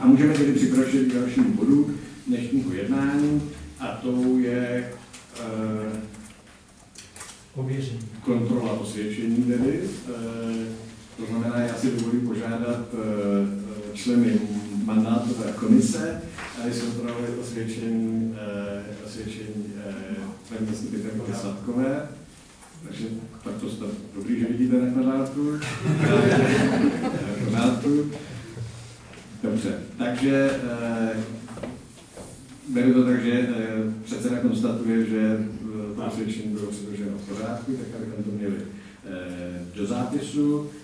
A můžeme tedy přikročit k dalšímu bodu dnešního jednání, a to je kontrola osvědčení tedy. To znamená, já si dovolím požádat členy mandátové komise, aby se kontrolovali osvědčení paní zastupitelky Slatkové. Takže takto jste dobrý, že vidíte na kvadratu. Dobře, takže beru to tak, že předseda konstatuje, že to osvědčení bylo předloženo v pořádku, tak abychom to měli do zápisu.